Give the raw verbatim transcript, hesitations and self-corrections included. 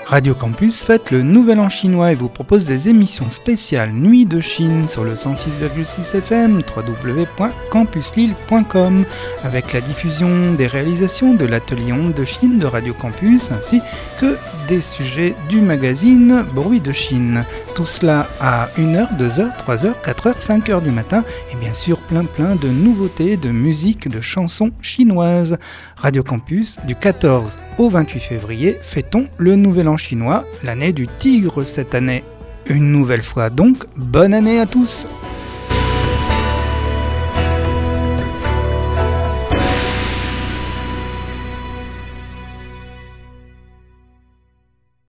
Radio Campus fête le Nouvel An chinois et vous propose des émissions spéciales Nuit de Chine sur le cent six virgule six F M, w w w point campus lille point com, avec la diffusion des réalisations de l'atelier Ondes de Chine de Radio Campus ainsi que des sujets du magazine Bruit de Chine. Tout cela à une heure, deux heures, trois heures, quatre heures, cinq heures du matin et bien sûr plein plein de nouveautés, de musique, de chansons chinoises. Radio Campus, du quatorze au vingt-huit février, fêtons le Nouvel An chinois, l'année du tigre cette année. Une nouvelle fois donc, bonne année à tous!